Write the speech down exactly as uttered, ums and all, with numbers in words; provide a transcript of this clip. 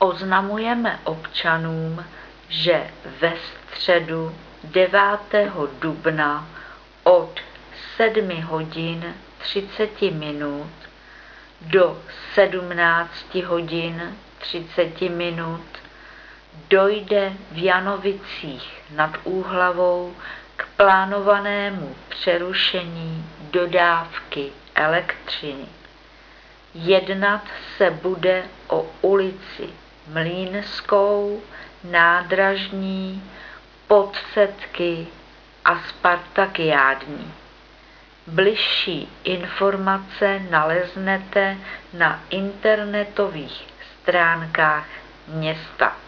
Oznamujeme občanům, že ve středu devátého dubna od sedmi hodin třicet minut do sedmnácti hodin třicet minut dojde v Janovicích nad Úhlavou k plánovanému přerušení dodávky elektřiny. Jednat se bude o ulici Mlýnskou, Nádražní, Podsetky a Spartakiádní. Bližší informace naleznete na internetových stránkách města.